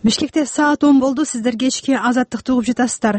Бишкекте саат 10 болду. Сиздер кечки Азаттыкты угуп жатасыздар.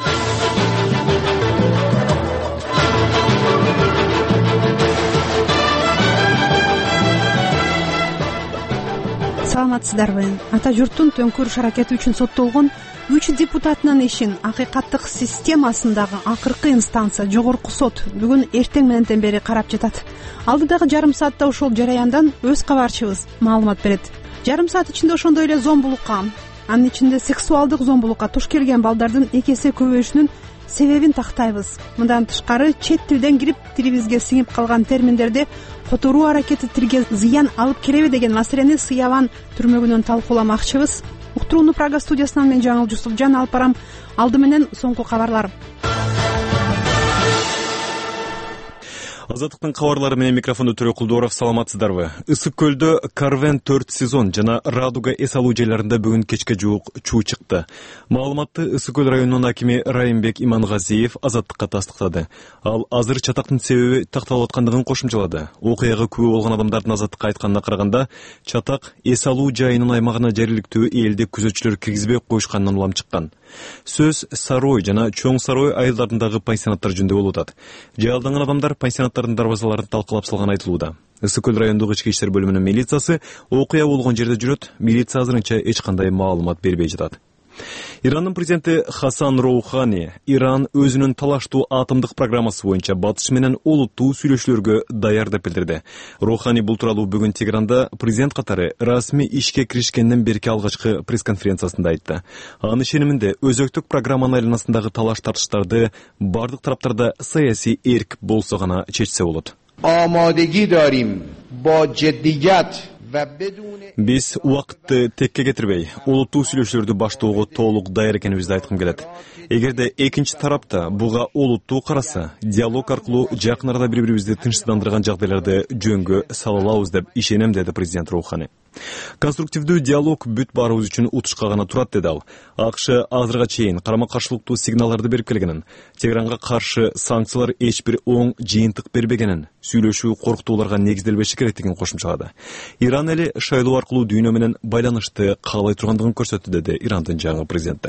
Саламатсыздарбы? Ата журттун төңкүрүш аракети үчүн соттолгон 3 депутатынын ишин акыйкаттык системасындагы акыркы инстанция жогорку сот бүгүн эртең мененден бери карап жатат. Алдыдагы жарым саатта ошол жараяндан өз кабарчыбыз маалымат берет. Жарым саат ичинде ошондой эле зомбулукка, анын ичинде сексуалдык зомбулукка туш келген балдардын 2 эсе көбөйүшүнүн себебин тактайбыз. Мындан тышкары чет тилден кирип тилибизге сиңип калган терминдерди которуу аракети тилге зыян алып келеби деген маселени Сыяван түрмөгүнөн талкууламакчыбыз. Уктурууну Прага студиясынан мен Жаңыл Жусупжан алып барам. Алды менен соңку кабарлар. Азаттыктын кабарлары менен микрофонду Төрө Кулдууров. Саламатсыздарбы? Ысык көлдө Карвен 4 сезон жана Радуга эс алуу жайларында бүгүн кечке жуук чуу чыкты. Маалыматты Ысык көл районунун акими Райымбек Имангазиев Азаттыкка тастыктады. Ал азыр чатактын себеби такталып аткандыгын кошумчалады. Окуяга күбө болгон адамдардын Азаттыкка айтканына караганда, чатак эс алуу жайынын аймагына жергиликтүү элди күзөтчүлөр киргизбей коюшканынан улам чыккан. Сөз Сарой жана Чоң Сарой айылдарындагы пансионаттар жөнүндө болуп атат. Жаалданган адамдар пансионаттардын дарбазаларын талкалап салган айтылууда. Ысык көл райондук ички иштер бөлүмүнүн милициясы окуя болгон жерде жүрөт. Милиция азырынча эч кандай маалымат бербей жатат. Ирандын президенти Хасан Роухани Иран өзүнүн талаштуу атомдук программасы боюнча батыш менен олуттуу сүйлөшүүлөргө даяр деп билдирди. Роухани бул тууралуу бүгүн Тегеранда президент катары расмий ишке киришкенден берки алгачкы пресс-конференциясында айтты. Анын ишениминде өзөктүк программанын айланасындагы талаш тартыштарды бардык тараптарда саясий эрк болсо гана чечсе болот. Амадеги дарим бо жиддият. Биз убакытты текке кетирбей, олуттуу сүйлөшүүлөрдү баштоого толук даяр экенибизди айткым келет. Эгерде экинчи тарапта буга олуттуу караса, диалог аркылуу жакын арада бири-бирибизди тынчсыздандырган жагдайларды жөнгө сала алабыз деп ишенем, деди президент Роухани. Конструктивдүү диалог бүт баарыбыз үчүн утушка гана турат, деди ал. АКШ азырга чейин карама-каршылыктуу сигналдарды берип келгенин, Тегеранга каршы санкциялар эч бир оң жыйынтык бербегенин, сүйлөшүү коркутууларга негизделбеши керектигин кошумчалады. Иран эли шайлоо аркылуу дүйнө менен байланышты каалай тургандыгын көрсөттү, деди Ирандын жаңы президенти.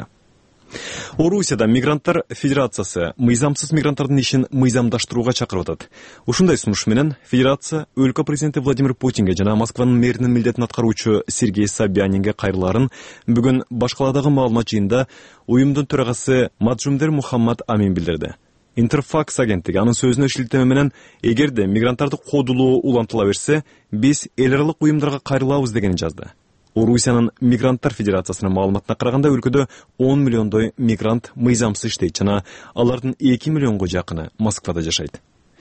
Орусияда мигранттар федерациясы мыйзамсыз мигранттардын ишин мыйзамдаштырууга чакырып атат. Ушундай сунуш менен федерация өлкө президенти Владимир Путинге жана Москванын мэринин милдетин аткаруучу Сергей Собянинге кайрылаарын бүгүн башкаладагы маалымат жыйынында уюмдун төрагасы Маджумдер Мухаммад Амин билдирди. Интерфакс агенттиги анын сөзүнө шилтеме менен эгерде мигранттарды кодулоо улантыла берсе, биз эл аралык уюмдарга кайрылабыз дегенин жазды. Орусиянын мигранттар федерациясынын маалыматына караганда өлкөдө 10 миллиондой мигрант мыйзамсыз иштейт жана алардын 2 миллионго жакыны Москвада жашайт.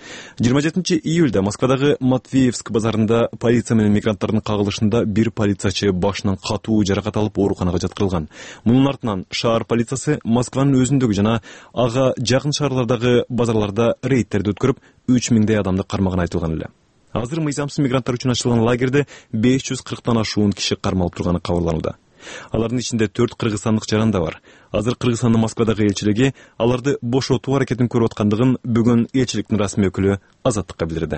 27 июлда Москвадагы Матвеевск базарында полиция менен мигранттардын кагылышында бир полициячы башынан катуу жаракат алып ооруканага жаткырылган. Мунун артынан шаар полициясы Москванын өзүндөгү жана ага жакын шаарлардагы базарларда рейдтерди өткөрүп 3000 адамды кармаган айтылган эле. Азыр мыйзамсыз мигранттар үчүн ачылган лагерде 540 ашуун киши кармалып турганы кабарланууда. Алардын ичинде 4 кыргызстандык жаран да бар. Азыр Кыргызстандын Москвадагы элчилиги аларды бошотуу аракетин көрүп аткандыгын бүгүн элчиликтин расмий өкүлү Азаттыкка билдирди.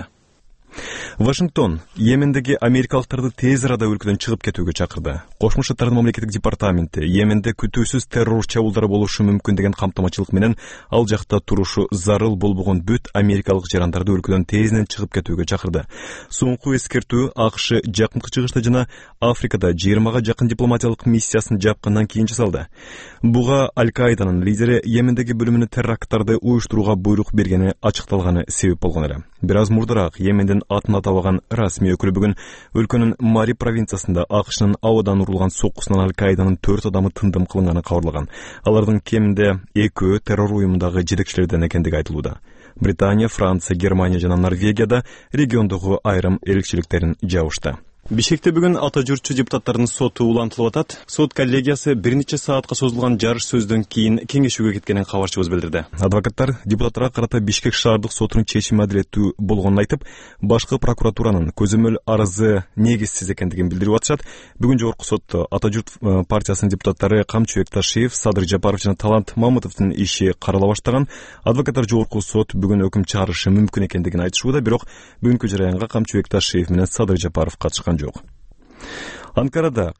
Вашингтон Йемендеги америкалыктарды тез арада өлкөдөн чыгып кетүүгө чакырды. Кошмо Шаттардын мамлекеттик департаменти Йеменде күтүүсүз террор чабуулдары болушу мүмкүн деген камтамачылык менен ал жакта турушу зарыл болбогон бүт америкалык жарандарды өлкөдөн тезден чыгып кетүүгө чакырды. Соңку эскертүү АКШ жакынкы чыгышта жана Африкада 20га жакын дипломатиялык миссиясын жапкандан кийин жасалды. Буга Аль-Каиданын лидери Йемендеги бөлүмүнө теракттарды уюштурууга буйрук бергени ачыкталганы себеп болгон эле. Бир аз мурдараак Йемендин атын атабаган расмий өкүлү бүгүн өлкөнүн Мари провинциясында АКШнын абадан урулган соккусунан Аль-Каиданын 4 адамы тындым кылынганы кабарлаган. Алардын кеминде 2 террор уюмундагы жетекчилерден экендиги айтылууда. Британия, Франция, Германия жана Норвегияда региондогу айрым эркчиликтерин жабышты. Бишкекте бүгүн ата журтчу депутаттардын соту улантылып атат. Сот коллегиясы бир нече саатка созулган жарыш сөздөн кийин кеңешүүгө кеткенин кабарчыбыз билдирди. Адвокаттар депутаттарга карата Бишкек шаардык сотунун чечими адилеттүү болгонун айтып, башкы прокуратуранын көзөмөл арызы негизсиз экендигин билдирип атышат. Бүгүн жогорку сотто ата журт партиясынын депутаттары Камчыбек Ташиев, Садыр Жапаров жана Талант Мамытовдун иши карала баштаган. Адвокаттар жогорку сот бүгүн өкүм чыгарышы мүмкүн экендигин айтышууда, бирок бүгүнкү жараянга Камчыбек Ташиев менен Садыр Жапаров катышкан жок. Анкарада